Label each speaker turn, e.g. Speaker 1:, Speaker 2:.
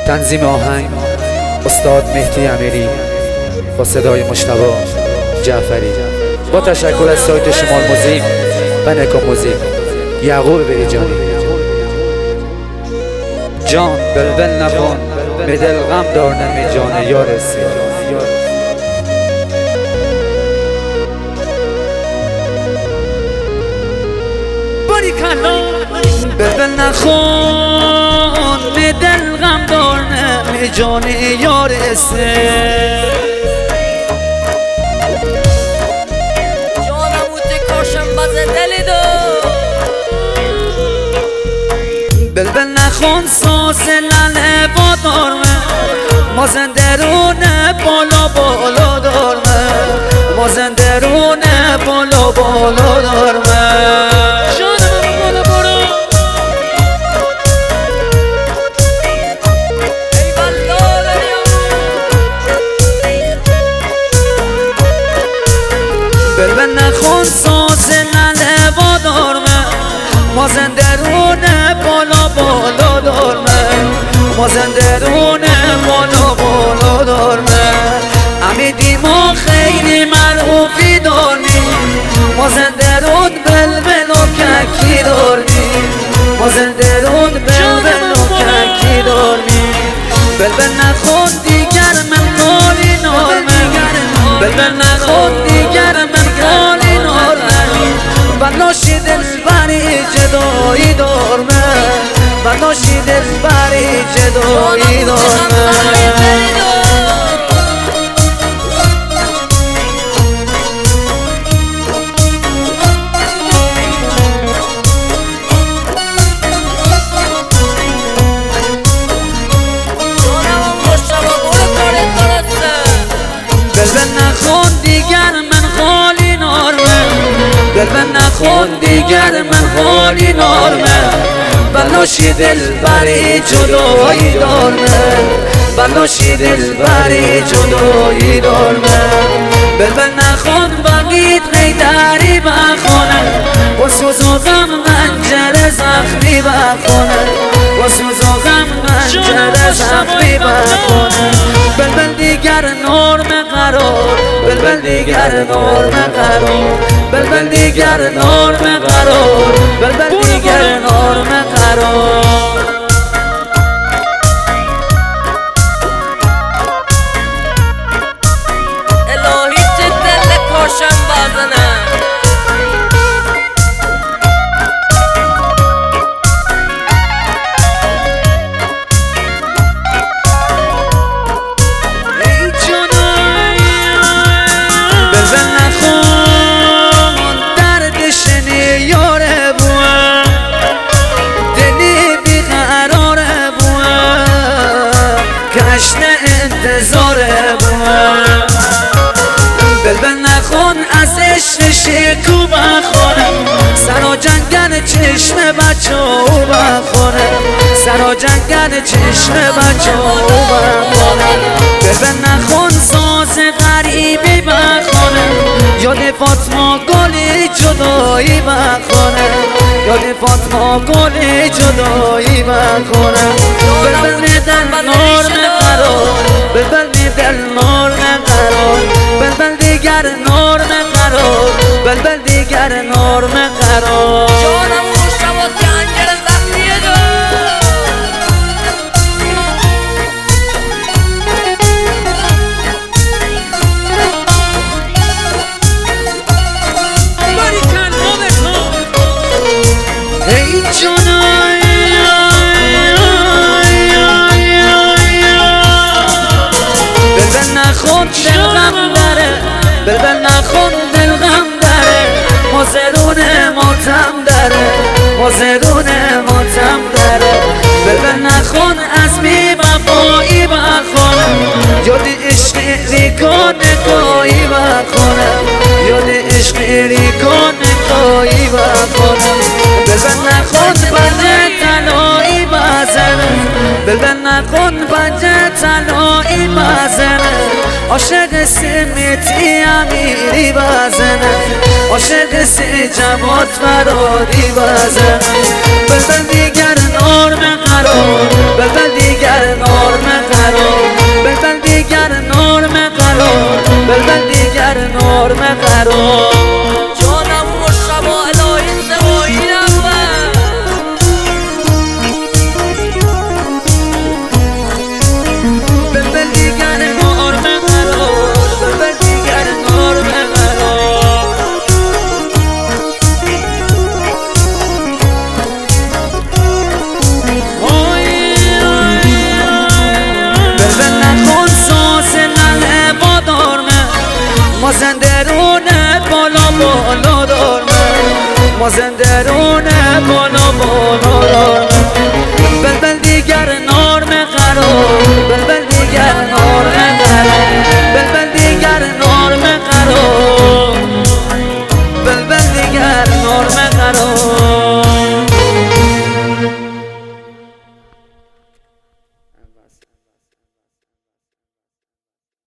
Speaker 1: تنظیم آهنگ استاد مهدی امیری با صدای مجتبی جعفری، با تشکر از سایت شمال موزیک و نکا موزیک. یعقوب بریجانی جان بلبل نخون بدل غم دار نمی جان یار بلبل نخون بدل غم دار نمی جان یار بلبل نخون ساز لنه با دارمه ما زندرونه بالا بالا دارمه ما زندرونه بالا بالا دارمه جانم بالا برو ای والله بلبل نخون ساز لنه با دارمه ما زندرونه بالا بالا دارمه ما زندرونه بالا بالا دارمه امیدی ما خیلی معروفی دارمیم ما زندرون بلبل و ککی دارمیم ما زندرون بلبل و ککی دارمیم بلبل نخون دیگر من قالی نارمه بلبل نخون دیگر من قالی نارمه بناشی دل بری جدایی دارمه بناشی دل بری جدایی دارمه بلبل نخون دیگر من خالی نارمه بلبل نخون دیگر من خالی نارمه بناشی دل بری جدایی دارمه بناشی دل بری جدایی دارمه بلبل نخون بگید غیدری بخونه با سوز و غم منجر زخمی بخونه با سوز و غم منجر زخمی بخونه بلبل دیگر نرم قرار بلبل دیگر نرم قرار بلبل دیگر نرم قرار بلبل دیگر نرم قرار
Speaker 2: الهی چه دل کاشم بازنه
Speaker 1: بلبل نخون از عشق شکو بخونه سر و جنگل چشم بچه او بخونه سر و جنگل چشم بچه او بخونه بلبل نخون ساز غریبی بخونه یاد فاطمه گلی جدایی بخونه یاد فاطمه گلی جدایی بخونه بلبل میدن نرم قرار بلبل میدن نرم قرار بلبل دیگر نرم قرار بلبل دیگر نرم قرار
Speaker 2: جانم مشتبه جنجر زخمیه دار
Speaker 3: باریکن
Speaker 1: ای جانم بلبل نخون دل غم داره بلبل نخون دل غم داره مازرون ماتم داره مازرون ماتم داره بلبل نخون از بی وفایی بخونه یاد عشق ریکان کایی بخونه یاد عشق ریکان کایی بخونه بلبل نخون بنده تلایی بزنه بلبل نخون بنده تلایی بزنه عاشق سمتی امیری بزنه عاشق سی جماعت فرادی بزنه بلبل دیگر نرم قرار بلبل دیگر نرم
Speaker 2: قرار جانم مشتبه الهی سوایی نبود ببر دیگر نار به قرار ببر دیگر نار به قرار ببر نکن ساز نله با دارمه مازندرونه بالا بالا دارمه مازندرونه